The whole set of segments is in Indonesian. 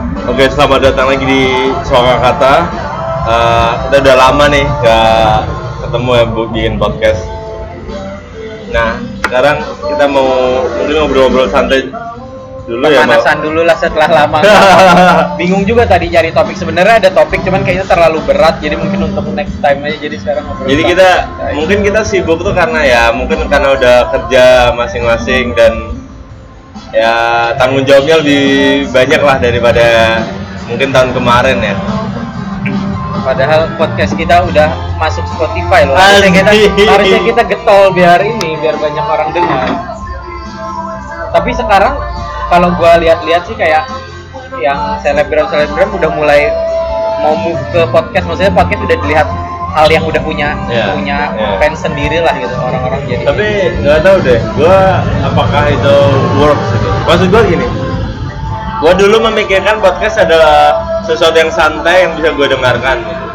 Oke, selamat datang lagi di Suaka Kata. Kita udah lama nih gak ketemu ya bikin podcast. Nah, sekarang kita mau mungkin ngobrol-ngobrol santai dulu ya. Pemanasan dulu lah setelah lama. Bingung juga tadi nyari topik. Sebenarnya ada topik, cuman kayaknya terlalu berat. Jadi mungkin untuk next time aja. Jadi sekarang ngobrol. Jadi mungkin kita sibuk tuh karena karena udah kerja masing-masing dan ya tanggung jawabnya lebih banyak lah daripada mungkin tahun kemarin ya. Padahal podcast kita udah masuk Spotify loh. Harusnya kita getol biar banyak orang dengar. Tapi sekarang kalau gua lihat-lihat sih kayak yang selebgram udah mulai mau move ke podcast. Maksudnya podcast udah dilihat hal yang udah punya fans sendiri lah gitu orang-orang jadi. Tapi nggak tahu deh, gua apakah itu works gitu. Maksud gua gini, gua dulu memikirkan podcast adalah sesuatu yang santai yang bisa gua dengarkan gitu.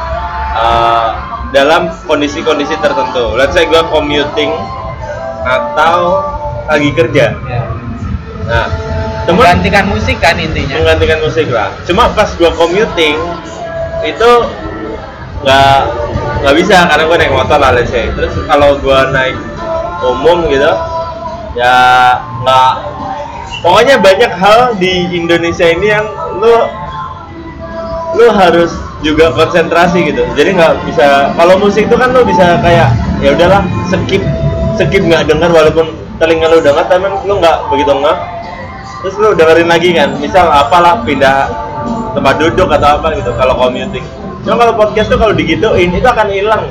Dalam kondisi-kondisi tertentu. Let's say gua commuting atau lagi kerja. Nah, menggantikan musik kan intinya. Menggantikan musik lah. Cuma pas gua commuting itu nggak bisa karena gue naik motor lah let's say. Terus kalau gue naik umum gitu ya nggak, pokoknya banyak hal di Indonesia ini yang lu harus juga konsentrasi gitu. Jadi nggak bisa, kalau musik itu kan lu bisa kayak ya udahlah skip nggak dengar walaupun telinga lu dengar tapi lu nggak begitu nggak, terus lu dengerin lagi kan, misal apalah pindah tempat duduk atau apa gitu kalau commuting. Cuma kalau podcast tuh kalau digituin itu akan hilang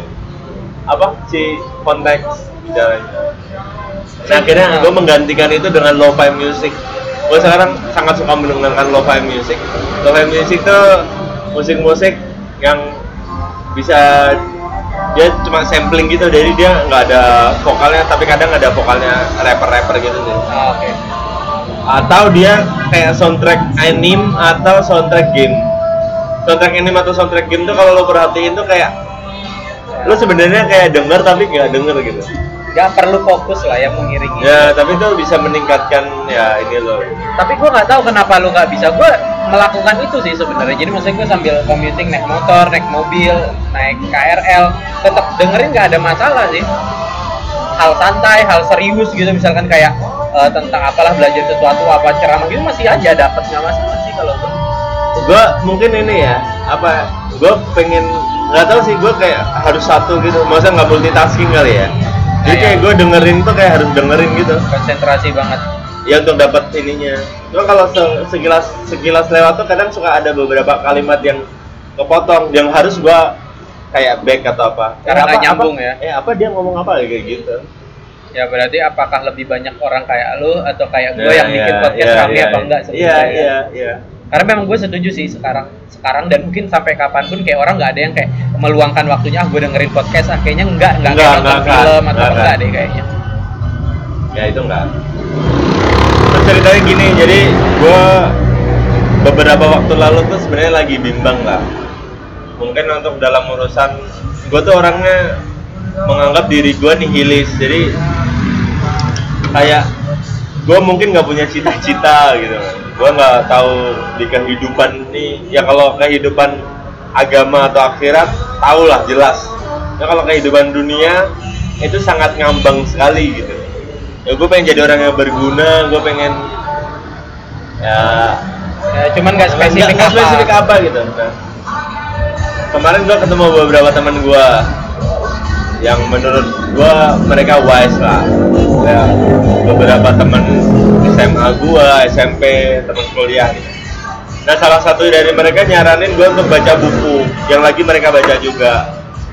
si konteks bicaranya. Nah akhirnya gue menggantikan itu dengan lo-fi music. Gue sekarang sangat suka mendengarkan lo-fi music. Lo-fi music tuh musik-musik yang bisa dia cuma sampling gitu, jadi dia nggak ada vokalnya tapi kadang ada vokalnya rapper gitu sih. Oke. Atau dia kayak soundtrack anime atau soundtrack game. Soundtrack anime atau soundtrack game tuh kalau lo perhatiin tuh kayak lo sebenarnya kayak denger tapi nggak denger gitu. Nggak perlu fokus lah yang mengiringi. Ya tapi itu bisa meningkatkan ya ini lo. Tapi gue nggak tahu kenapa lo nggak bisa. Gue melakukan itu sih sebenarnya. Jadi maksudnya gue sambil commuting, naik motor, naik mobil, naik KRL, tetap dengerin nggak ada masalah sih. Hal santai, hal serius gitu misalkan kayak tentang apalah belajar sesuatu apa ceramah gitu masih aja dapat, nggak masalah sih kalau gue mungkin ini ya gue pengen nggak tahu sih, gue kayak harus satu gitu, maksudnya nggak multitasking kali ya. Jadi kayak gue dengerin tuh kayak harus dengerin gitu, konsentrasi banget ya untuk dapat ininya. Cuma kalau sekilas lewat tuh kadang suka ada beberapa kalimat yang kepotong yang harus gue kayak back atau apa karena nggak nyambung apa dia ngomong apa kayak gitu. Ya berarti apakah lebih banyak orang kayak lu atau kayak gue yang bikin podcast rame apa enggak sebenarnya? Iya. Karena memang gue setuju sih sekarang dan mungkin sampai kapanpun kayak orang nggak ada yang kayak meluangkan waktunya gue dengerin podcast, kayaknya enggak nonton film atau enggak deh kayaknya. Ya itu enggak. Terus ceritanya gini, jadi gue beberapa waktu lalu tuh sebenarnya lagi bimbang lah. Mungkin untuk dalam urusan gue tuh orangnya menganggap diri gue nihilis, jadi kayak gue mungkin nggak punya cita-cita gitu. Gue nggak tahu di kehidupan nih ya, kalau kehidupan agama atau akhirat tahu lah jelas. Nah kalau kehidupan dunia itu sangat ngambang sekali gitu. Ya gue pengen jadi orang yang berguna, gue pengen ya cuman nggak spesifik apa gitu. Nah, kemarin gue ketemu beberapa teman gue yang menurut gue mereka wise lah ya, beberapa teman SMA gue, SMP, teman kuliah gitu. Nah salah satu dari mereka nyaranin gue untuk baca buku yang lagi mereka baca juga.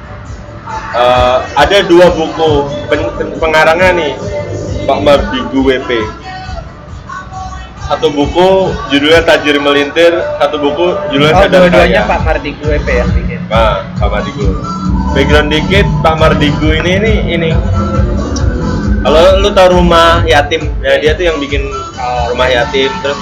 Ada 2 buku pengarangnya nih, Pak Mardigu WP. Satu buku judulnya Tajir Melintir, satu buku judulnya Sadar Kaya. Dua-duanya Pak Mardigu WP yang bikin. Pak Mardigu. Background dikit, Pak Mardigu ini. Kalau lu tahu Rumah Yatim, ya dia tuh yang bikin Rumah Yatim. Terus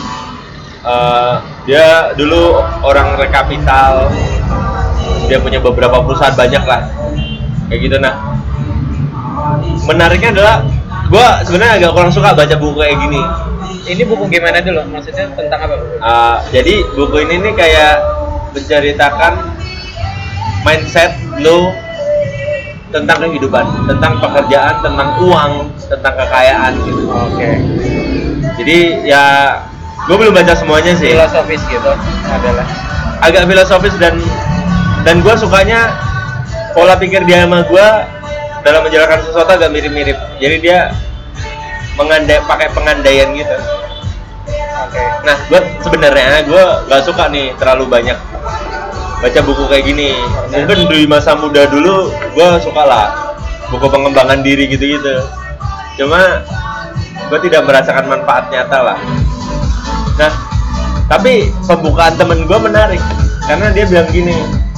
dia dulu orang rekapital, dia punya beberapa perusahaan banyak lah, kayak gitu. Nah, menariknya adalah gue sebenarnya agak kurang suka baca buku kayak gini. Ini buku gimana dulu? Maksudnya tentang apa? Jadi buku ini nih kayak menceritakan mindset lo tentang kehidupan, tentang pekerjaan, tentang uang, tentang kekayaan gitu. Oke. Jadi ya gue belum baca semuanya sih. Filosofis gitu adalah. Agak filosofis dan gue sukanya pola pikir dia sama gue dalam menjalankan sesuatu agak mirip-mirip. Jadi dia pakai pengandaian gitu. Oke. Nah, gue sebenarnya gue gak suka nih terlalu banyak baca buku kayak gini. Mungkin di masa muda dulu gue suka lah buku pengembangan diri gitu-gitu. Cuma gue tidak merasakan manfaat nyata lah. Nah, tapi pembukaan temen gue menarik karena dia bilang gini,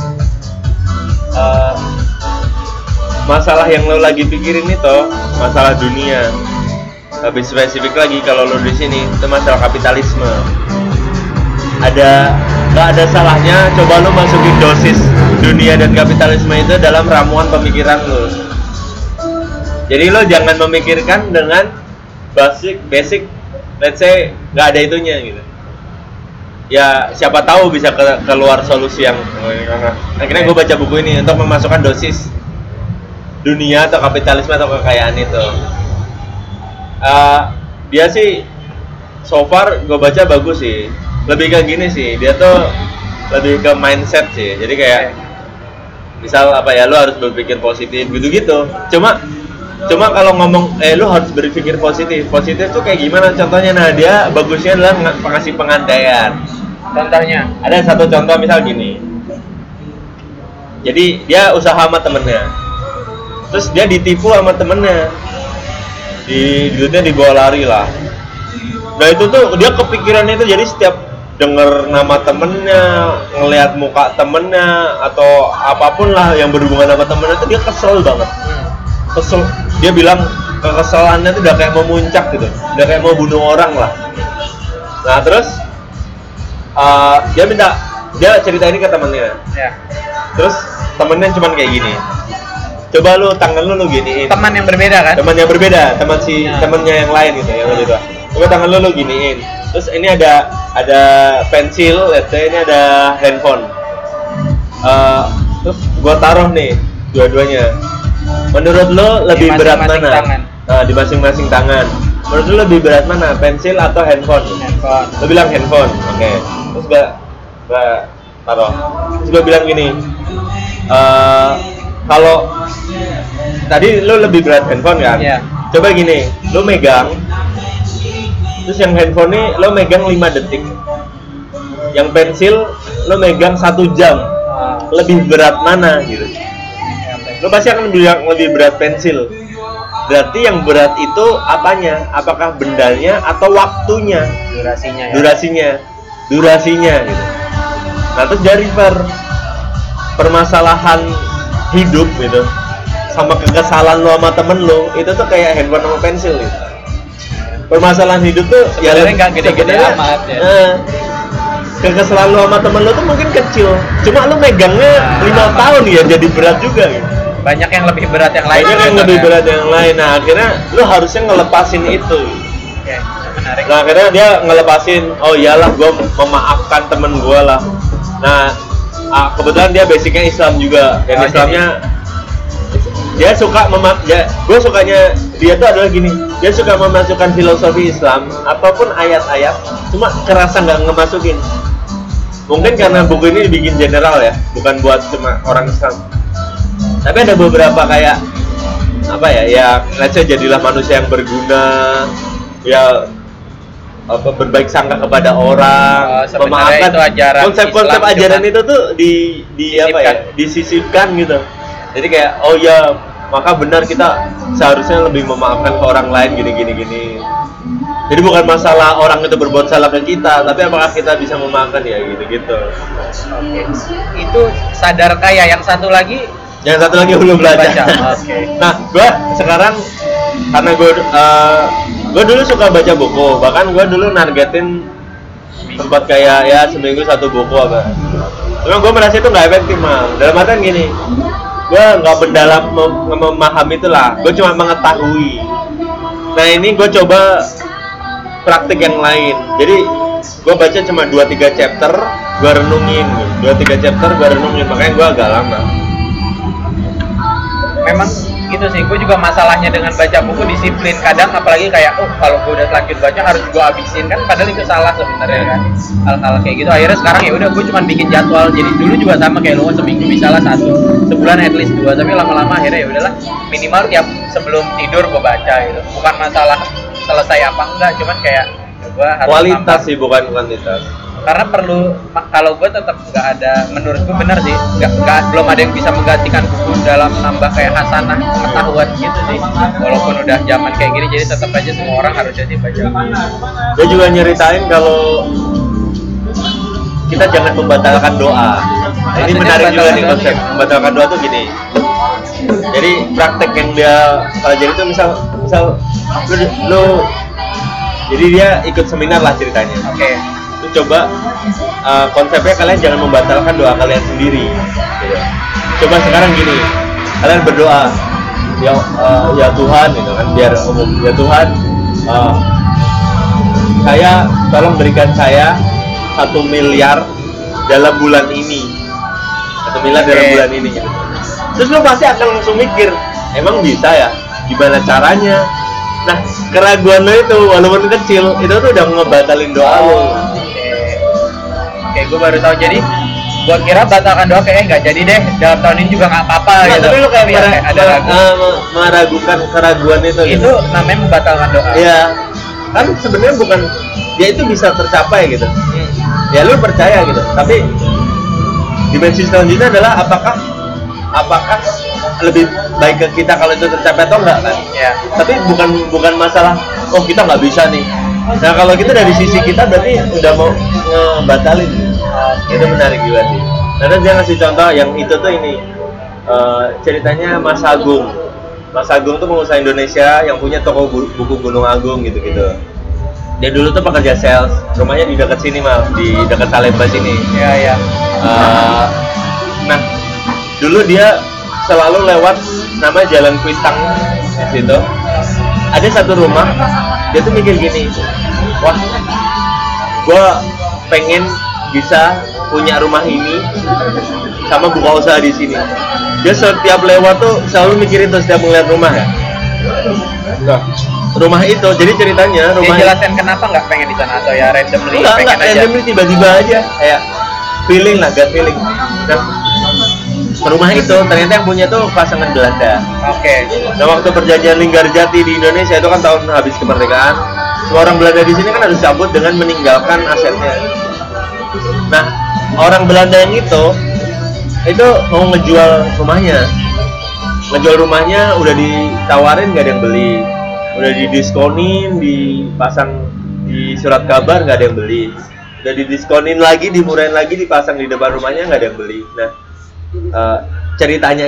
masalah yang lo lagi pikirin itu masalah dunia. Lebih spesifik lagi kalau lo di sini itu masalah kapitalisme. Nggak ada salahnya coba lo masukin dosis dunia dan kapitalisme itu dalam ramuan pemikiran lo. Jadi lo jangan memikirkan dengan basic let's say nggak ada itunya gitu. Ya siapa tahu bisa keluar solusi yang akhirnya gue baca buku ini untuk memasukkan dosis dunia atau kapitalisme atau kekayaan itu. Dia sih so far gue baca bagus sih, lebih ke gini sih, dia tuh lebih ke mindset sih. Jadi kayak misal apa ya, lo harus berpikir positif gitu-gitu. Cuma kalau ngomong lo harus berpikir positif tuh kayak gimana contohnya? Nah, dia bagusnya adalah ngasih pengandaian. Contohnya ada satu contoh misal gini, jadi dia usaha sama temennya, terus dia ditipu sama temennya, duitnya dibawa lari lah. Nah itu tuh dia kepikiran itu, jadi setiap denger nama temennya, ngelihat muka temennya atau apapun lah yang berhubungan sama temennya itu dia kesel banget. Kesel, dia bilang kekesalannya tuh udah kayak mau muncak gitu, udah kayak mau bunuh orang lah. Nah terus dia cerita ini ke temennya. ya. Terus temennya cuman kayak gini, coba lu tangan lu giniin. Teman yang berbeda kan? Teman yang berbeda, temennya yang lain gitu, yang lebih tua. Coba tangan lu giniin. Terus ini ada pensil, let's say ini ada handphone. Terus gua taruh nih dua-duanya. Menurut lo lebih berat mana? Nah, di masing-masing tangan. Menurut lo lebih berat mana? Pensil atau handphone? Handphone. Lo bilang handphone, oke. Terus gua taruh. Terus gua bilang gini, kalau tadi lo lebih berat handphone kan? Iya. Coba gini, lo megang. Terus yang handphone ini lo megang 5 detik. Yang pensil lo megang 1 jam. Lebih berat mana gitu? Lo pasti akan bilang lebih berat pensil. Berarti yang berat itu apanya? Apakah bendanya atau waktunya? Durasinya gitu. Nah terus dari permasalahan hidup gitu sama kekesalan lo sama temen lo itu tuh kayak handphone sama pensil gitu. Permasalahan hidup tuh sebenarnya nggak gede-gede amat ya. Kekesalan lo sama temen lo tuh mungkin kecil, cuma lo megangnya 5 tahun ya, jadi berat juga gitu. Banyak yang lebih berat yang lain. Nah akhirnya lo harusnya ngelepasin itu. Oke, menarik. Nah akhirnya dia ngelepasin, oh iyalah gue memaafkan temen gue lah. Nah kebetulan dia basicnya Islam juga, dan Islamnya dia suka gue sukanya dia tuh adalah gini, dia suka memasukkan filosofi Islam ataupun ayat-ayat, cuma kerasa nggak ngemasukin. Mungkin karena buku ini dibikin general ya, bukan buat cuma orang Islam. Tapi ada beberapa kayak apa ya let's say jadilah manusia yang berguna, ya berbaik sangka kepada orang, memaafkan. Konsep-konsep ajaran itu tuh disisipkan gitu. Jadi kayak oh ya, maka benar kita seharusnya lebih memaafkan ke orang lain gini. Jadi bukan masalah orang itu berbuat salah ke kita, tapi apakah kita bisa memaafkan ya gitu. Oke. Itu sadar kaya. Yang satu lagi belum baca. Oke. Nah, gue sekarang karena gue dulu suka baca buku, bahkan gue dulu nargetin tempat kayak ya seminggu 1 buku apa. Cuma gue merasa itu nggak efektif mah. Dalam artian gini, gue nggak mendalam memahami itulah, gue cuma mengetahui. Nah ini gue coba praktik yang lain. Jadi gue baca cuma 2-3 chapter, gue renungin, 2-3 chapter gue renungin, makanya gue agak lama. Memang gitu sih, gue juga masalahnya dengan baca buku disiplin. Kadang apalagi kayak, kalau gue udah lanjut baca harus gue habisin kan, padahal itu salah sebenarnya kan. Hal-hal kayak gitu. Akhirnya sekarang ya udah gue cuma bikin jadwal. Jadi dulu juga sama kayak lo, seminggu misalnya 1, sebulan at least 2. Tapi lama-lama akhirnya ya udahlah, minimal tiap sebelum tidur gue baca gitu. Bukan masalah selesai apa enggak, cuman kayak gue harus kualitas sih, bukan kuantitas. Karena perlu, kalau gue tetap nggak ada, menurutku benar sih, belum ada yang bisa menggantikan buku dalam nambah kayak hasanah pengetahuan gitu sih. Walaupun udah zaman kayak gini, jadi tetap aja semua orang harus jadi baca. Dia juga nyeritain kalau kita jangan membatalkan doa. Nah, ini menarik juga nih konsep membatalkan doa tuh gini. Jadi praktek yang dia pelajari itu misal lu jadi dia ikut seminar lah ceritanya. Oke. Lu coba konsepnya kalian jangan membatalkan doa kalian sendiri. Gitu. Coba sekarang gini, kalian berdoa, ya Tuhan, gitu kan, biar umum, ya Tuhan, saya tolong berikan saya 1 miliar dalam bulan ini, 1 miliar dalam bulan ini. Gitu. Terus lu pasti akan langsung mikir, emang bisa ya? Gimana caranya? Nah, keraguan lo itu walaupun kecil, itu tuh udah ngebatalin doa lo. Oke, gue baru tahu. Jadi gue kira batalkan doa kayaknya nggak jadi deh dalam tahun ini juga nggak apa-apa gitu. Tapi lu kayak ada meragukan keraguan itu. Itu gitu. Namanya membatalkan doa. Iya, kan sebenarnya bukan, ya itu bisa tercapai gitu. Ya lu percaya gitu. Tapi dimensi selanjutnya adalah apakah lebih baik ke kita kalau itu tercapai atau enggak kan? Ya. Tapi bukan masalah kita nggak bisa nih. Nah kalau kita dari sisi kita berarti udah mau ngebatalin. Itu menarik juga sih. Karena dia ngasih contoh yang itu tuh ini ceritanya Mas Agung. Mas Agung tuh pengusaha Indonesia yang punya toko buku Gunung Agung gitu-gitu. Dia dulu tuh pekerja sales, rumahnya di dekat sini mal, di dekat Salemba sini. Iya. Nah dulu dia selalu lewat nama Jalan Kuitang di situ. Ada satu rumah, dia tuh mikir gini, wah, gue pengen bisa punya rumah ini sama buka usaha di sini. Dia setiap lewat tuh selalu mikir itu setiap melihat rumah ya. Nah, rumah itu, jadi ceritanya rumah. Dia jelasin kenapa nggak pengen di sana atau ya randomly? Enggak randomly, tiba-tiba aja kayak feeling lah, gut feeling. Nah, rumah itu ternyata yang punya tuh pasangan Belanda. Oke. Nah waktu perjanjian Linggarjati di Indonesia itu kan tahun habis kemerdekaan, semua orang Belanda di sini kan harus cabut dengan meninggalkan asetnya. Nah orang Belanda yang itu mau ngejual rumahnya, udah ditawarin nggak ada yang beli, udah didiskonin, dipasang di surat kabar nggak ada yang beli, udah didiskonin lagi, dimurahin lagi, dipasang di depan rumahnya nggak ada yang beli. Nah ceritanya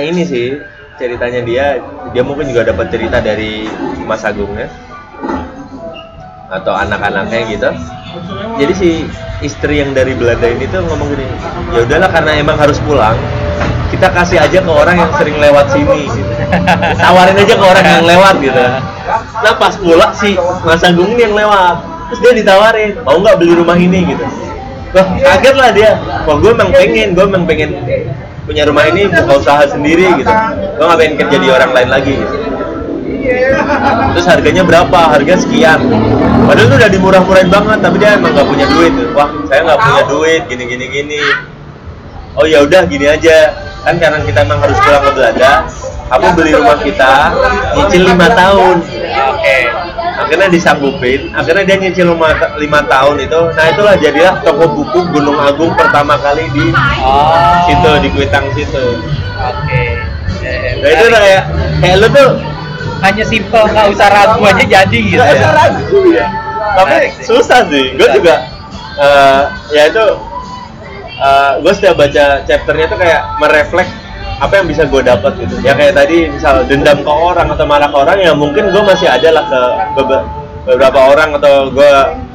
dia mungkin juga dapat cerita dari Mas Agungnya atau anak-anaknya gitu. Jadi si istri yang dari Belanda ini tuh ngomong gini, ya udahlah karena emang harus pulang, kita kasih aja ke orang yang sering lewat sini gitu. Tawarin aja ke orang yang lewat gitu. Nah pas pulang si Mas Agung ini yang lewat, terus dia ditawarin, mau nggak beli rumah ini gitu. Wah kaget lah dia, wah gue emang pengen punya rumah ini, buka usaha sendiri gitu. Gue nggak pengen kerja di orang lain lagi gitu. Terus harganya berapa? Harga sekian. Padahal itu udah dimurah-murahin banget, tapi dia emang nggak punya duit. Wah, saya nggak punya duit, gini. Oh ya udah gini aja. Kan karena kita emang harus pulang ke Belanda, kamu beli rumah kita, nyicil 5 tahun. Oke. Akhirnya disanggupin, akhirnya dia nyicil 5 tahun itu. Nah itulah jadilah toko buku Gunung Agung pertama kali di situ, di Kuitang situ. Oke. Nah itu udah kayak lu tuh hanya simpel, nggak usah ragu aja jadi gitu. Nggak usah ragu ya. Tapi susah sih. Gue juga ya itu gue setiap baca chapternya tuh kayak mereflek apa yang bisa gue dapat gitu. Ya kayak tadi misal dendam ke orang atau marah ke orang, ya mungkin gue masih ada lah ke beberapa orang, atau gue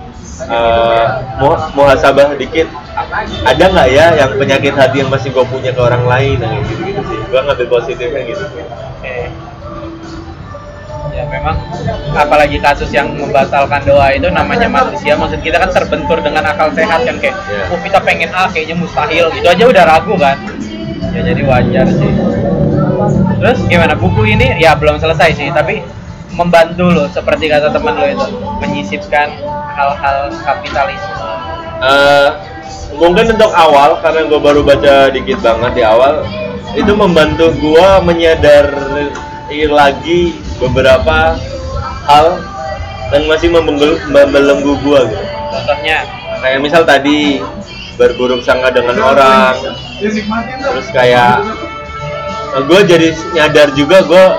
muhasabah dikit, ada nggak ya yang penyakit hati yang masih gue punya ke orang lain, gitu sih. Gue ngambil positifnya gitu. Ya memang apalagi kasus yang membatalkan doa itu namanya manusia, maksud kita kan terbentur dengan akal sehat kan, kayak oh kita pengen A kayaknya mustahil, itu aja udah ragu kan. Ya jadi wajar sih. Terus gimana, buku ini ya belum selesai sih, tapi membantu lo seperti kata teman lo itu menyisipkan hal-hal kapitalisme. Mungkin untuk awal, karena gue baru baca dikit banget di awal, itu membantu gue menyadari lagi beberapa hal yang masih membelenggu gue gitu. Contohnya Kayak misal tadi berburuk sangka dengan orang, terus kayak gue jadi nyadar juga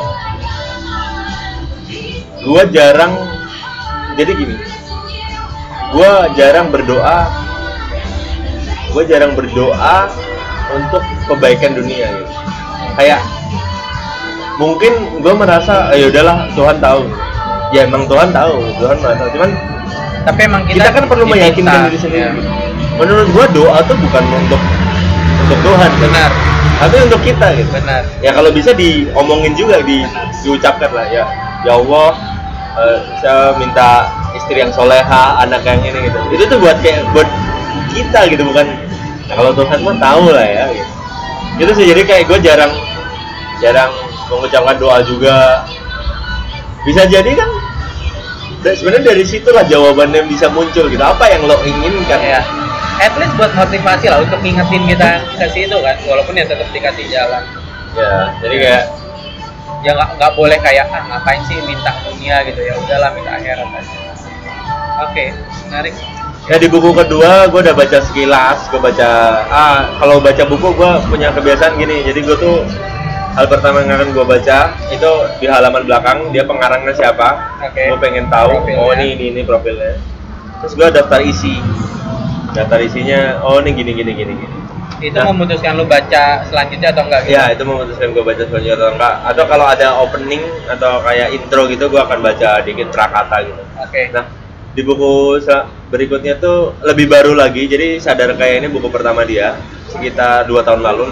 gue jarang, jadi gini, gue jarang berdoa untuk kebaikan dunia gitu. Kayak mungkin gue merasa ya udahlah Tuhan tahu, ya emang Tuhan tahu, cuman tapi emang kita kan perlu meyakinkan diri sendiri. Ya. Menurut gue doa tuh bukan untuk Tuhan, Benar, tapi untuk kita gitu. benar. Ya kalau bisa diomongin juga, diucapkan lah ya. Ya Allah, saya minta istri yang soleha, anak yang ini gitu. Itu tuh buat kita gitu, bukan. Nah, kalau Tuhan mah tahu lah ya. Gitu. Itu sih, jadi kayak gue jarang mengucapkan doa juga. Bisa jadi kan sebenarnya dari situlah jawabannya bisa muncul gitu. Apa yang lo inginkan? Ya. At least buat motivasi lah untuk ngingetin kita ke situ kan, walaupun ya tetap dikasih jalan. Ya, jadi kayak Ya nggak boleh kayak ngapain sih minta dunia gitu, ya udahlah minta akhirat aja. Oke, menarik. ya di buku kedua gue udah baca sekilas. Gue baca kalau baca buku gue punya kebiasaan gini. Jadi gue tuh hal pertama yang akan gue baca itu di halaman belakang dia pengarangnya siapa. Oke. Gue pengen tahu. Profilnya. Oh ini profilnya. Terus gue daftar isinya. Oh ini gini. Itu Nah. memutuskan lu baca selanjutnya atau enggak gitu? Ya itu memutuskan gue baca selanjutnya atau enggak. Atau kalau ada opening atau kayak intro gitu gue akan baca dikit prakata gitu. Oke. Nah di buku berikutnya tuh lebih baru lagi. Jadi Sadar Kaya ini buku pertama dia sekitar 3 tahun lalu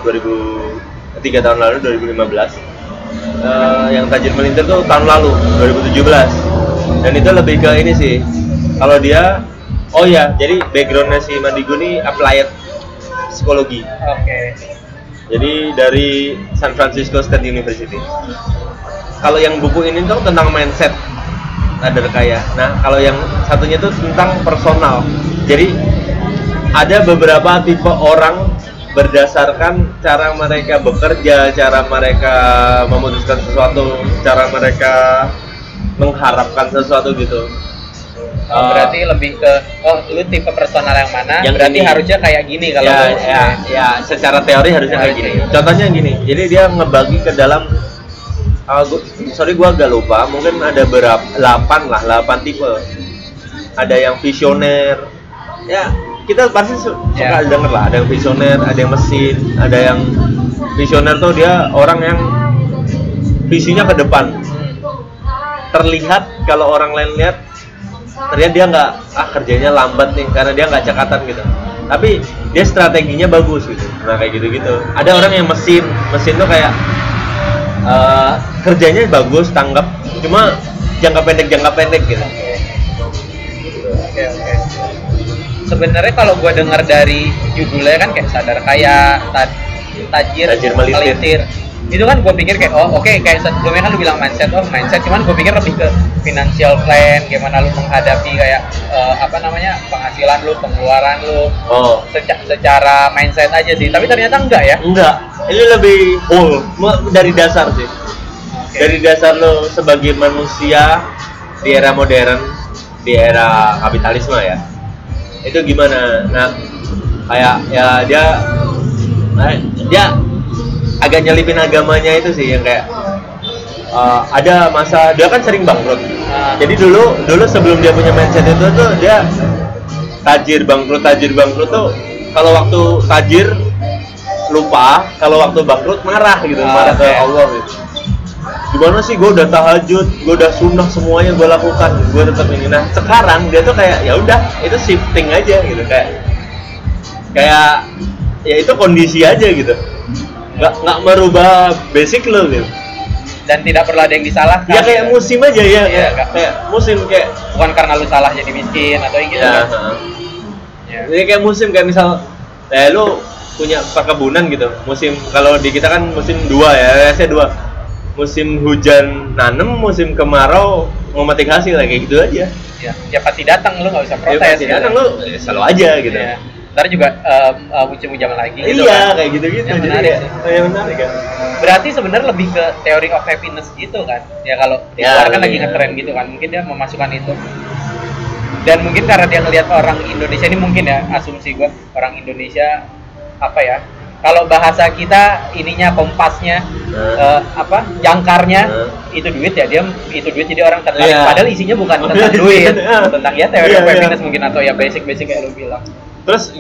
2015. Yang Tajir Melintir tuh tahun lalu 2017. Dan itu lebih ke ini sih. Kalau dia jadi backgroundnya si Mandigu ini applied psikologi. Oke. Jadi dari San Francisco State University. Kalau yang buku ini tuh tentang mindset Sadar Kaya. Nah, kalau yang satunya tuh tentang personal. Jadi ada beberapa tipe orang berdasarkan cara mereka bekerja, cara mereka memutuskan sesuatu, cara mereka mengharapkan sesuatu gitu. Berarti lebih ke lu tipe personal yang mana? Yang berarti ini. harusnya kayak gini kalau lu. Secara teori harusnya kayak gini. Contohnya gini. Jadi dia ngebagi ke dalam gua agak lupa, mungkin ada 8 tipe. Ada yang visioner. Ya, kita pasti suka denger lah, ada yang visioner, ada yang mesin, ada yang visioner tuh dia orang yang visinya ke depan. Terlihat kalau orang lain lihat ternyata dia nggak kerjanya lambat nih karena dia nggak cekatan gitu, tapi dia strateginya bagus gitu. Nah kayak gitu ada orang yang mesin tuh kayak kerjanya bagus, tanggap, cuma jangka pendek gitu. Oke. Sebenarnya kalau gue dengar dari judulnya kan kayak Sadar Kaya, Tajir Melintir. Itu kan gue pikir kayak kayak sebelumnya kan lu bilang mindset, cuman gue pikir lebih ke financial plan, gimana lu menghadapi kayak penghasilan lu, pengeluaran lu. Secara mindset aja sih, tapi ternyata enggak ya? Enggak, ini lebih whole, dari dasar sih. Okay. Dari dasar lo sebagai manusia di era modern, di era kapitalisme ya. Itu gimana? Nah, kayak ya dia agak nyelipin agamanya itu sih, yang kayak ada masa dia kan sering bangkrut. Jadi dulu sebelum dia punya mindset itu tuh dia tajir bangkrut tuh, kalau waktu tajir lupa, kalau waktu bangkrut marah gitu, marah ke Allah gitu. Gimana sih, gue udah tahajud, gue udah sunnah, semuanya gue lakukan, gue tetap ini. Nah sekarang dia tuh kayak ya udah, itu shifting aja gitu, kayak ya itu kondisi aja gitu, nggak merubah basic lo gitu. dan tidak perlu ada yang disalahkan. Ya kayak musim aja ya, Iya, kayak musim kayak bukan karena lu salah jadi miskin atau gitu ya. kan. Ya. Jadi kayak musim kayak misal lu punya perkebunan gitu. Musim kalau di kita kan musim 2 ya, saya 2. Musim hujan nanem, musim kemarau memetik hasil kayak gitu aja. Ya pasti datang, lu nggak usah Ya protes. pasti datang lu selalu aja gitu. Ya. Ntar juga musim hujan lagi gitu Iya, kan. kayak gitu-gitu. Yang Jadi menarik kayak menarik kan. Berarti sebenarnya lebih ke theory of happiness gitu kan. Ya kalau di Ya, luar kan lagi iya. ngetren gitu kan. Mungkin dia memasukkan itu. Dan mungkin karena dia ngelihat orang Indonesia ini mungkin ya asumsi gua orang Indonesia apa ya? Kalau bahasa kita ininya kompasnya jangkarnya itu duit ya, dia itu duit jadi orang tertarik. Iya. Padahal isinya bukan tentang duit, tentang ya teori Iya, of iya. happiness mungkin atau ya basic kayak lu bilang. Terus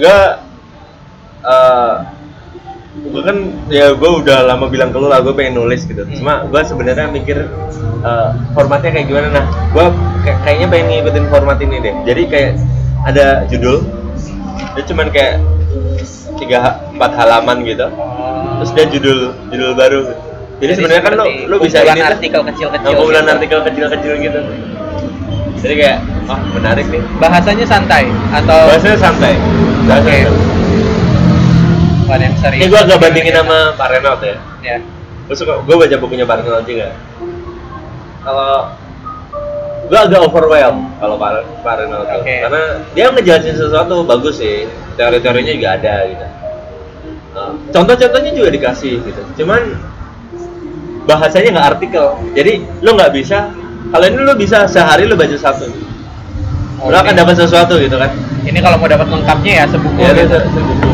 gue kan ya gue udah lama bilang ke lu lah gue pengen nulis gitu. Cuma gue sebenarnya mikir formatnya kayak gimana. Nah, gue kayaknya pengen ngikutin format ini deh. Jadi kayak ada judul, dia cuman kayak 3-4 halaman gitu. Terus dia judul baru. Jadi sebenarnya kan lu bisa ini artikel kecil-kecil. kumpulan artikel kecil-kecil gitu. Jadi kayak menarik nih. Bahasanya santai atau Bahasanya santai. Oke. Bukan yang serius. Ini gue agak bandingin sama Pak Renaud ya. Ya. Gue baca bukunya Pak Renaud juga. Kalau gue agak overwhelmed kalau Pak Renaud tuh. Oke. Karena dia ngejelasin sesuatu bagus sih, teori-teorinya juga ada gitu. Contoh-contohnya juga dikasih gitu. Cuman bahasanya nggak artikel, jadi lu nggak bisa. Kalau ini lu bisa sehari lu baca satu, lu akan dapat sesuatu gitu kan. Ini kalau mau dapat lengkapnya ya sebuku. Ya, gitu. sebuku.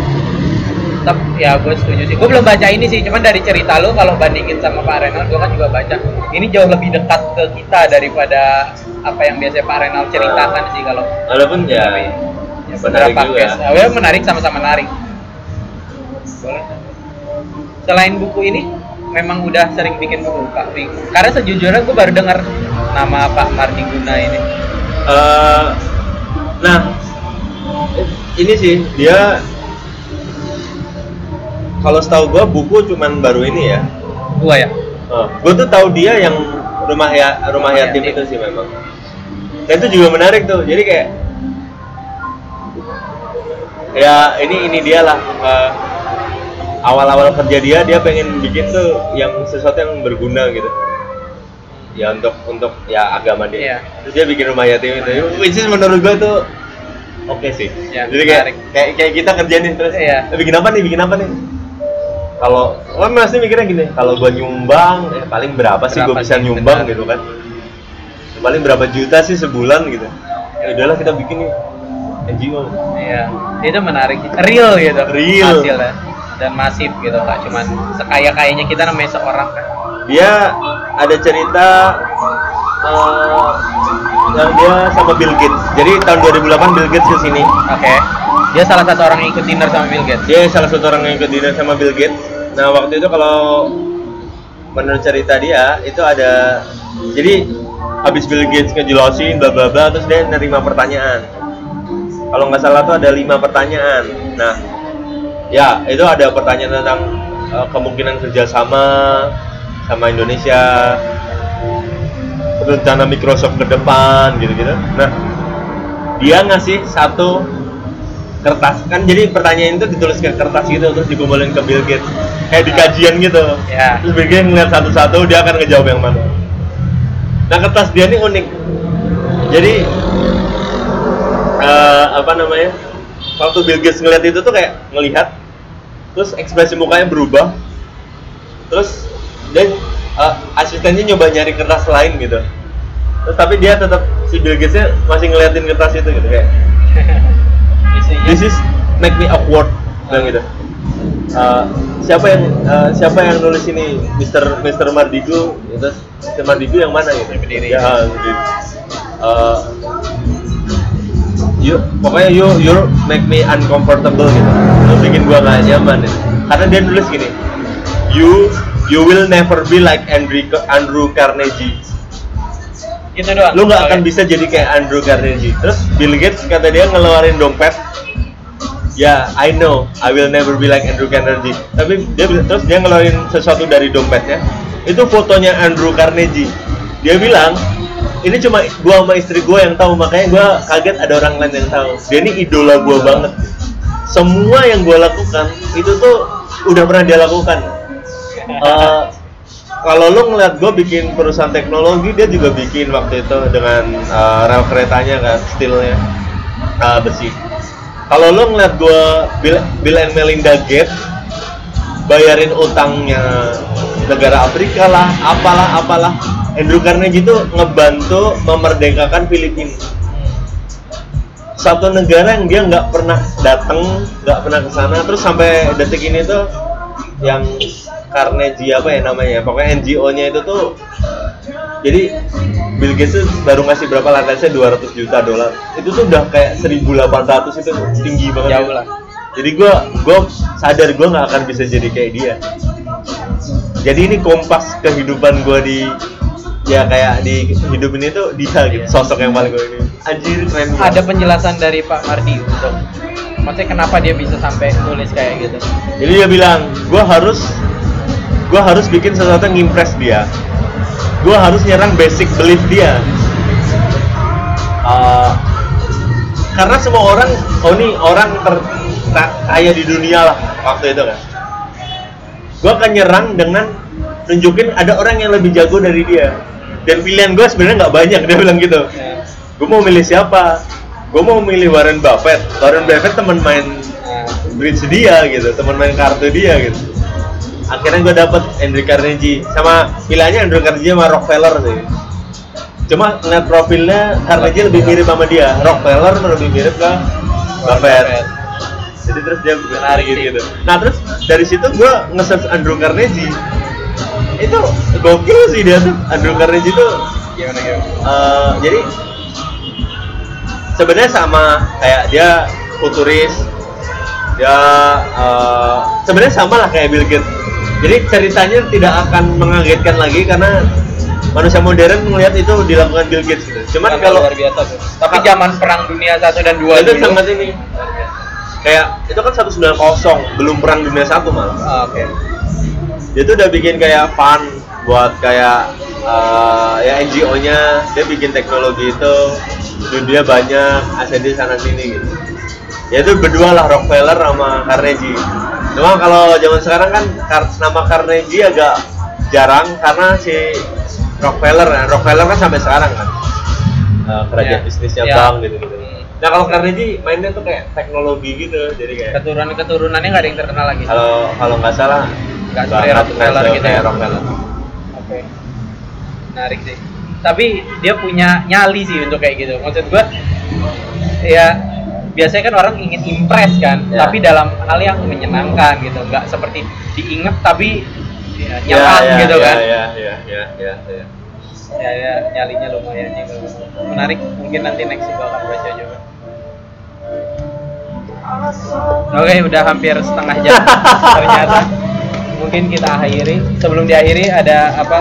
Ya gue setuju sih. Gue belum baca ini sih, cuman dari cerita lu kalau bandingin sama Pak Renaud, gue kan juga baca. Ini jauh lebih dekat ke kita daripada apa yang biasanya Pak Renaud ceritakan sih kalau. Walaupun ya menarik juga. Ya menarik, sama-sama menarik. Boleh. Selain buku ini, memang udah sering bikin buku Pak. Karena sejujurnya gue baru dengar nama Pak Mardiguna ini. Nah, ini sih dia. Kalau setahu gue buku cuman baru ini ya. Gua ya. Gue tuh tahu dia yang rumah yatim itu sih memang. Dan itu juga menarik tuh. Jadi kayak ya ini dia lah. Awal-awal kerja dia pengen bikin tuh yang sesuatu yang berguna gitu. Ya untuk ya agama dia. Iya. Terus dia bikin rumah yatim itu. Which is menurut gue tuh oke sih. Ya, jadi kayak kita kerja nih terus. Iya. Bikin apa nih? Kalau masih mikirnya gini, kalau gua nyumbang, paling berapa sih gua bisa nyumbang gitu kan? Paling berapa juta sih sebulan gitu? Ya udahlah kita bikin nih NGO. Iya, itu menarik, real gitu, Real. hasilnya dan masif gitu, nggak cuman sekaya-kayanya kita namanya seorang kan. Dia ada cerita yang dia sama Bill Gates. Jadi tahun 2008 Bill Gates kesini. Oke. Dia salah satu orang yang ikut dinner sama Bill Gates. Dia salah satu orang yang ikut dinner sama Bill Gates. Nah waktu itu kalau menurut cerita dia itu ada, jadi habis Bill Gates ngejelasin bla bla bla, terus dia nerima pertanyaan. Kalau nggak salah tuh ada 5 pertanyaan. Nah, ya itu ada pertanyaan tentang kemungkinan kerjasama sama Indonesia, rencana Microsoft ke depan gitu-gitu. Nah, dia ngasih satu kertas, kan jadi pertanyaan itu ditulis ke kertas gitu terus dikumpulin ke Bill Gates kayak di kajian gitu. Ya. Terus Bill Gates ngeliat satu-satu, dia akan ngejawab yang mana. Nah kertas dia ini unik, jadi waktu Bill Gates ngeliat itu tuh kayak ngelihat terus ekspresi mukanya berubah, terus dan asistennya nyoba nyari kertas lain gitu, terus tapi dia tetap, si Bill Gatesnya masih ngeliatin kertas itu gitu kayak this is make me awkward bilang gitu. Siapa yang nulis ini, Mr. Mardigu, terus Mr. Mardigu yang mana gitu? Berdiri. Ya, pokoknya you make me uncomfortable gitu. Lu bikin gua nggak nyaman gitu. Karena dia nulis gini, you will never be like Andrew Carnegie. Gitu doang. Lu nggak akan bisa jadi kayak Andrew Carnegie. Terus Bill Gates kata dia ngeluarin dompet. Ya, I know, I will never be like Andrew Carnegie. Tapi terus dia ngeluarin sesuatu dari dompetnya. itu fotonya Andrew Carnegie. Dia bilang ini cuma gua sama istri gua yang tahu, makanya gua kaget ada orang lain yang tahu. Dia ini idola gua banget. Semua yang gua lakukan itu tuh udah pernah dia lakukan. Kalau lo ngeliat gue bikin perusahaan teknologi, dia juga bikin waktu itu dengan rel keretanya kan, steelnya besi. Kalau lo ngeliat gue Bill and Melinda Gates bayarin utangnya negara Afrika lah, apalah. Andrew Carnegie itu ngebantu memerdekakan Filipina. Satu negara yang dia nggak pernah datang, nggak pernah kesana, terus sampai detik ini tuh yang Carnegie apa ya namanya, pokoknya NGO-nya itu tuh, jadi Bill Gates tuh baru ngasih berapa lah, saya $200 juta, itu tuh udah kayak 1.800, itu tinggi banget. Jauh lah. Jadi gue sadar gue nggak akan bisa jadi kayak dia. Jadi ini kompas kehidupan gue di, ya kayak di hidup ini tuh dia gitu, sosok yang paling gue ini. Anjir keren. Ada penjelasan dari Pak Mardi untuk maksudnya kenapa dia bisa sampai nulis kayak gitu. Jadi dia bilang, gue harus bikin sesuatu yang impress dia. Gue harus nyerang basic belief dia. Karena semua orang, ini orang kaya di dunia lah waktu itu kan. Gue akan nyerang dengan nunjukin ada orang yang lebih jago dari dia. Dan pilihan gue sebenarnya nggak banyak, dia bilang gitu. Gue mau milih siapa? Gue mau milih Warren Buffett. Warren Buffett teman main bridge dia gitu, teman main kartu dia gitu. Akhirnya gue dapet Andrew Carnegie, sama pilihannya Andrew Carnegie sama Rockefeller sih. Cuma ngeliat profilnya Carnegie lebih mirip sama dia, Rockefeller lebih mirip ke Buffett. Jadi terus dia menarik gitu. Nah terus dari situ gue nge-search Andrew Carnegie. Itu gokil sih dia tuh, Andrew Carnegie tuh. Gimana? Jadi sebenarnya sama kayak dia futuris, dia sebenarnya sama lah kayak Bill Gates. Jadi ceritanya tidak akan mengagetkan lagi karena manusia modern melihat itu dilakukan Bill Gates gitu. Cuman kalau luar biasa tuh. Tapi zaman perang dunia 1 dan 2 itu dulu sangat ini. Kayak itu kan 190, belum perang dunia 1 malah. Oke. Dia tuh udah bikin kayak fund buat kayak ya NGO-nya, dia bikin teknologi itu, dunia banyak, aset di sana sini gitu. Ya itu berdua lah, Rockefeller sama Carnegie. Cuma kalau zaman sekarang kan nama Carnegie agak jarang karena si Rockefeller kan sampai sekarang kan kerajaan bisnisnya bank gitu. Nah kalau Carnegie mainnya tuh kayak teknologi gitu, jadi kayak keturunannya nggak ada yang terkenal lagi. Kalau nggak salah nggak seperti Rockefeller gitu ya. Rockefeller. Oke. Menarik sih. Tapi dia punya nyali sih untuk kayak gitu. Maksud gua ya biasanya kan orang ingin impress kan, tapi dalam hal yang menyenangkan gitu, nggak seperti diinget tapi nyerang gitu kan. Ya, nyalinya lumayan juga. Menarik, mungkin nanti next gua akan baca juga. Oke, udah hampir setengah jam ternyata. Mungkin kita akhiri. Sebelum diakhiri ada apa?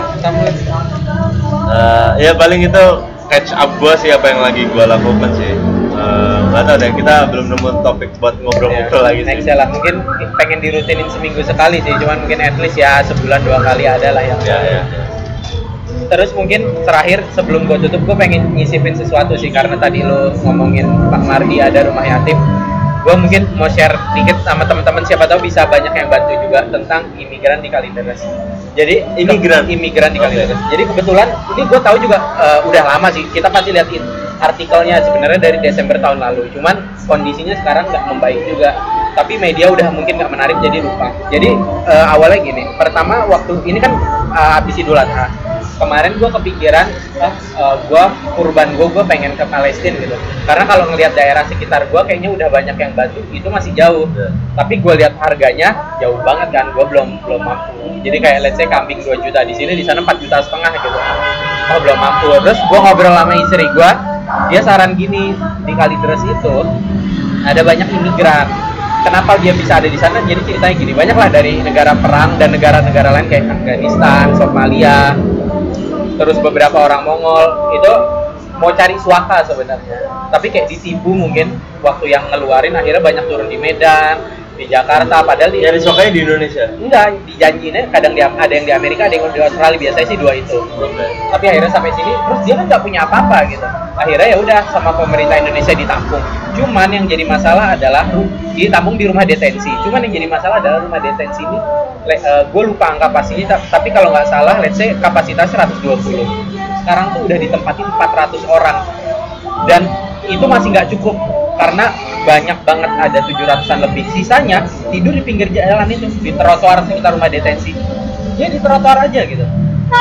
Ya paling itu catch up gua sih, apa yang lagi gua lakukan sih. Nggak tahu deh, kita belum nemu topik buat ngobrol-ngobrol lagi sih. Next ya lah, mungkin pengen dirutinin seminggu sekali sih, cuman mungkin at least ya sebulan 2 kali ada lah yang. Ya. Terus mungkin terakhir sebelum gue tutup, gue pengen nyisipin sesuatu sih, karena tadi lo ngomongin Pak Mardi ada rumah yatim. Gue mungkin mau share dikit sama teman-teman, siapa tahu bisa banyak yang bantu juga tentang imigran di Kalideres. Jadi imigran di Kalideres. Jadi kebetulan ini gue tahu juga udah lama sih, kita pasti lihat artikelnya sebenarnya dari Desember tahun lalu. Cuman kondisinya sekarang nggak membaik juga. Tapi media udah mungkin nggak menarik jadi lupa. Jadi awalnya gini, pertama waktu ini kan habis Idul Adha. Kemarin gue kepikiran, kurban gue pengen ke Palestina gitu. Karena kalau ngelihat daerah sekitar gue kayaknya udah banyak yang bantu, itu masih jauh. Tapi gue lihat harganya jauh banget kan, gue belum mampu. Jadi kayak let's say kambing 2 juta di sini, di sana 4,5 juta gitu. Oh belum mampu. Terus gue ngobrol sama istri gue, dia saran gini, di Kalideres itu ada banyak imigran. Kenapa dia bisa ada di sana? Jadi ceritanya gini, banyak lah dari negara perang dan negara-negara lain kayak Afghanistan, Somalia, terus beberapa orang Mongol itu mau cari suaka sebenarnya, tapi kayak ditipu mungkin waktu yang ngeluarin, akhirnya banyak turun di Medan, di Jakarta, padahal di Nyaris pokoknya di Indonesia. enggak, dijanjinya kadang ada yang di Amerika, ada yang di Australia, biasanya sih 2 itu. Tapi akhirnya sampai sini, terus dia kan nggak punya apa-apa gitu. Akhirnya ya udah sama pemerintah Indonesia ditampung. Cuman yang jadi masalah adalah ditampung di rumah detensi. Cuman yang jadi masalah adalah rumah detensi ini, gue lupa angka pastinya, tapi kalau nggak salah, let's say kapasitasnya 120. Sekarang tuh udah ditempatin 400 orang. Dan itu masih nggak cukup karena banyak banget, ada 700-an lebih. Sisanya tidur di pinggir jalan itu, di trotoar sekitar rumah detensi. Ya di trotoar aja gitu.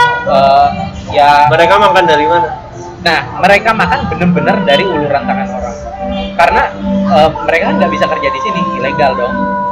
Ya Mereka makan dari mana? nah, mereka makan bener-bener dari uluran tangan orang. Karena mereka kan nggak bisa kerja di sini, ilegal dong.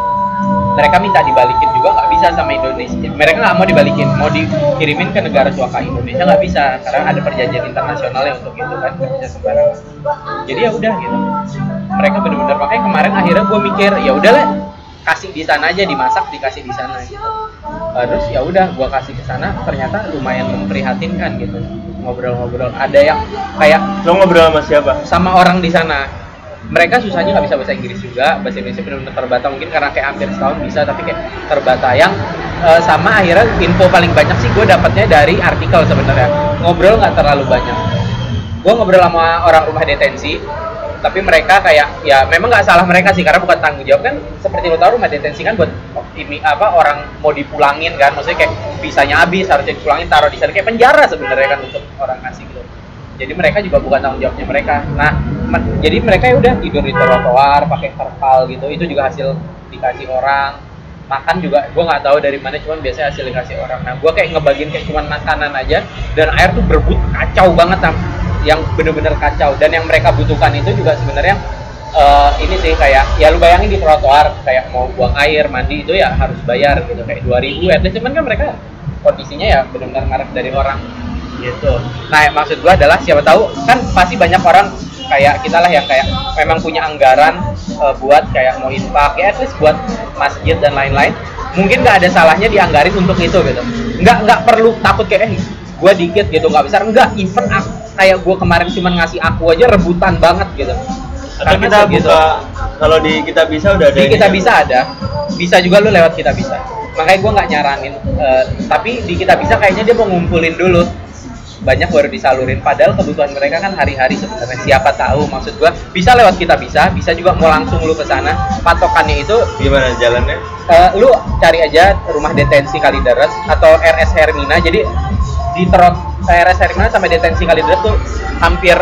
Mereka minta dibalikin juga nggak bisa sama Indonesia. Mereka nggak mau dibalikin, mau dikirimin ke negara suaka Indonesia nggak bisa karena ada perjanjian internasionalnya untuk itu kan, nggak bisa sembarangan. Jadi ya udah gitu. Mereka bener-bener pakai. Kemarin akhirnya gue mikir ya udahlah, kasih di sana aja, dimasak dikasih di sana gitu. Terus ya udah gue kasih ke sana, ternyata lumayan memprihatinkan gitu. Ngobrol-ngobrol, ada yang kayak Lo ngobrol sama siapa? sama orang di sana. Mereka susahnya nggak bisa bahasa Inggris juga, bahasa Indonesia benar-benar terbata, mungkin karena kayak hampir setahun bisa, tapi kayak terbata. Yang sama akhirnya info paling banyak sih gue dapatnya dari artikel sebenarnya. Ngobrol nggak terlalu banyak. Gue ngobrol sama orang rumah detensi, tapi mereka kayak ya memang nggak salah mereka sih, karena bukan tanggung jawab kan. Seperti lo tahu rumah detensi kan buat ini orang mau dipulangin kan, maksudnya kayak visanya habis harusnya dipulangin, taruh di sana kayak penjara sebenarnya kan untuk orang asing gitu. Jadi mereka juga bukan tanggung jawabnya mereka. Nah, jadi mereka ya udah tidur di trotoar pakai terpal gitu. Itu juga hasil dikasih orang. Makan juga gue nggak tahu dari mana, cuman biasanya hasil dikasih orang. Nah, gue kayak ngebagiin kayak cuman makanan aja, dan air tuh berebut kacau banget, yang bener-bener kacau. Dan yang mereka butuhkan itu juga sebenarnya ini sih kayak ya lu bayangin di trotoar kayak mau buang air, mandi itu ya harus bayar gitu kayak 2.000 at least. Cuman kan mereka kondisinya ya benar-benar ngarep dari orang gitu. Nah, maksud gua adalah siapa tahu kan pasti banyak orang kayak kita lah yang kayak memang punya anggaran buat kayak mau infak ya, at least buat masjid dan lain-lain. Mungkin nggak ada salahnya dianggarin untuk itu gitu. Nggak perlu takut kayak gua dikit gitu nggak besar, enggak. Even kayak gua kemarin cuma ngasih aku aja rebutan banget gitu. Atau kita buka, kalau di Kitabisa udah ada. Di Kitabisa ada, bisa juga lu lewat Kitabisa. Makanya gue nggak nyaranin, tapi di Kitabisa kayaknya dia mau ngumpulin dulu, banyak baru disalurin. Padahal kebutuhan mereka kan hari-hari sebenarnya. Siapa tahu, maksud gue bisa lewat Kitabisa, bisa juga mau langsung lu ke sana. Patokannya itu Gimana jalannya? Lu cari aja rumah detensi Kalideres atau RS Hermina. Jadi di RS Hermina sama detensi Kalideres tuh hampir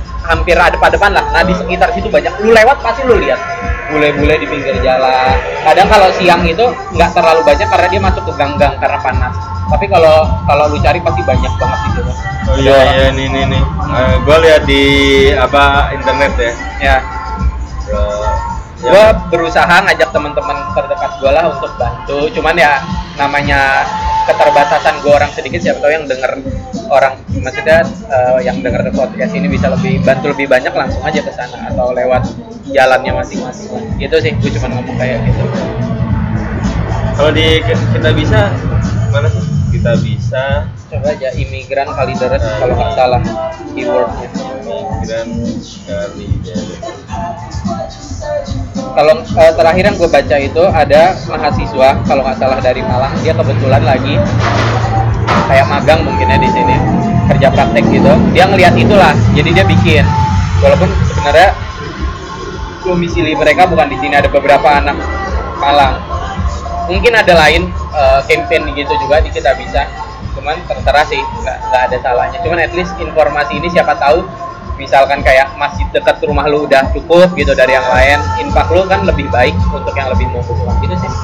ada depan lah. Nah, di sekitar situ banyak. Lu lewat pasti lu lihat bule-bule di pinggir jalan. Kadang kalau siang itu nggak terlalu banyak karena dia masuk ke gang-gang karena panas. Tapi kalau lu cari pasti banyak banget di situ. Oh iya nih. Gue lihat di internet ya. Ya. Gue berusaha ngajak teman-teman terdekat gue lah untuk bantu. Cuman ya namanya keterbatasan gue orang sedikit, siapa tahu yang denger orang, maksudnya yang denger podcast ini bisa bantu lebih banyak, langsung aja ke sana atau lewat jalannya masing-masing. Gitu sih, gue cuma ngomong kayak gitu. Kalau di Kitabisa mana sih? Kitabisa. Coba aja imigran Kalideres kalau nggak salah keywordnya. Imigran Kalideres. Kalau terakhir yang gue baca itu ada mahasiswa kalau nggak salah dari Malang, dia kebetulan lagi kayak magang mungkinnya di sini, kerja praktek gitu. Dia ngelihat itulah, jadi dia bikin. Walaupun sebenarnya domisili mereka bukan di sini, ada beberapa anak Malang. Mungkin ada lain campaign gitu juga di Kitabisa. Cuman terserah sih, nggak ada salahnya. Cuman at least informasi ini siapa tahu, misalkan kayak masjid dekat rumah lu udah cukup gitu dari yang lain, infak lu kan lebih baik untuk yang lebih membutuhkan gitu sih.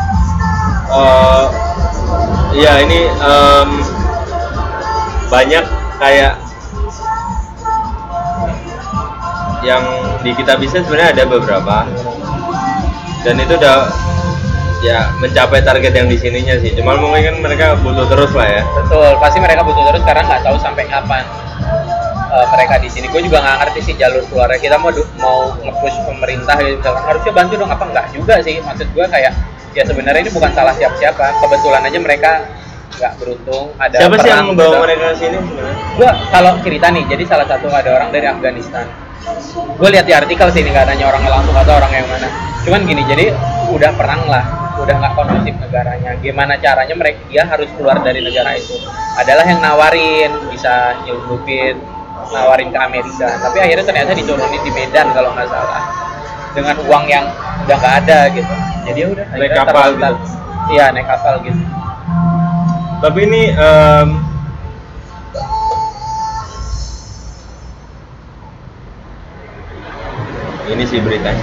Iya ini banyak kayak yang di Kitabisa sebenarnya ada beberapa, dan itu udah ya mencapai target yang di sininya sih. Cuma mungkin kan mereka butuh terus lah ya. Betul, pasti mereka butuh terus karena nggak tahu sampai kapan mereka di sini. Gue juga nggak ngerti sih jalur keluarnya. Kita mau nge-push pemerintah gitu, misalkan harusnya bantu dong, apa enggak juga sih. Maksud gue kayak ya sebenarnya ini bukan salah siapa-siapa. Kebetulan aja mereka nggak beruntung ada siapa perang. Sih yang membawa gitu. mereka ke sini sebenarnya? Gue kalau cerita nih, jadi salah satu ada orang dari Afghanistan. Gue lihat di artikel sini nggak nanya orangnya langsung atau orang yang mana. Cuman gini, jadi udah perang lah, udah nggak kondusif negaranya. Gimana caranya dia harus keluar dari negara itu? Adalah yang nawarin, bisa nyelundupin, nawarin ke Amerika. Tapi akhirnya ternyata diturunin di Medan kalau nggak salah, dengan uang yang udah nggak ada gitu. Jadi ya udah naik kapal gitu. Iya, naik kapal gitu. Tapi ini ini sih beritanya.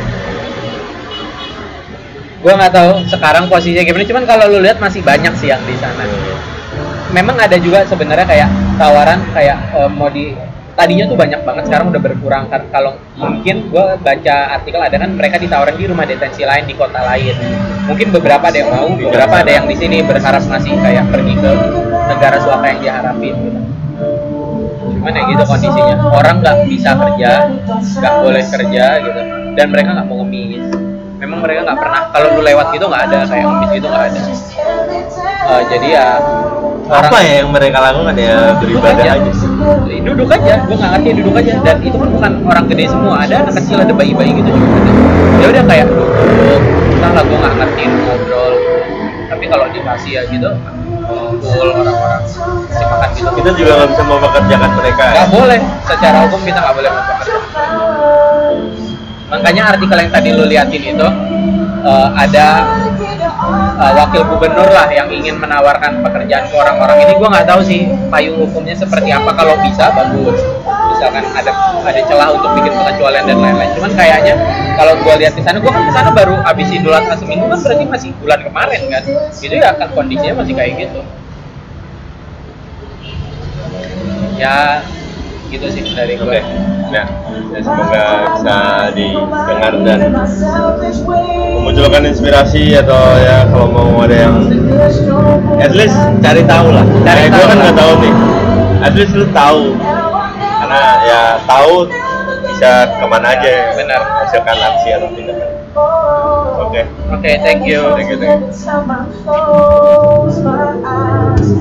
Gue nggak tahu sekarang posisinya gimana, cuman kalau lu lihat masih banyak sih yang di sana. Memang ada juga sebenarnya kayak tawaran kayak tadinya tuh banyak banget, sekarang udah berkurang. Kalau mungkin gue baca artikel ada kan mereka ditawarin di rumah detensi lain di kota lain. Mungkin beberapa ada yang mau, beberapa ada yang di sini berharap masih kayak pergi ke negara suaka yang diharapin gitu. Cuman ya gitu kondisinya, orang nggak bisa kerja, nggak boleh kerja gitu, dan mereka nggak mau ngemis. Memang mereka nggak pernah, kalau lu lewat gitu nggak ada kayak ngemis gitu, nggak ada. Jadi ya apa ya yang mereka lakukan ya, beribadah aja. Duduk aja, gue nggak ngerti, duduk aja. Dan itu pun bukan orang gede semua, ada anak kecil, ada bayi-bayi gitu juga ada. Ya udah kayak duduk, entahlah gue nggak ngerti, ngobrol. Tapi kalau dikasih ya gitu, full orang-orang kasih makan gitu. Kita juga nggak bisa mempekerjakan mereka. Nggak boleh, secara hukum kita nggak boleh mempekerjakan. Makanya artikel yang tadi lu liatin itu ada wakil gubernur lah yang ingin menawarkan pekerjaan ke orang-orang ini. Gue nggak tahu sih payung hukumnya seperti apa. Kalau bisa bagus, misalkan ada celah untuk bikin pengecualian dan lain-lain. Cuman kayaknya kalau gue lihat di sana, gue kan kesana baru habis Idul Adha seminggu kan, berarti masih bulan kemarin kan, gitu ya kan kondisinya masih kayak gitu. Ya gitu sih dari gue. Oke. Ya, semoga bisa didengar dan memunculkan inspirasi, atau ya kalau mau ada yang at least cari tahu lah. Gue kan nggak tahu nih, at least lu tahu, karena ya tahu bisa kemana aja. Benar. Hasilkan aksi atau tindakan. Oke, thank you. thank you.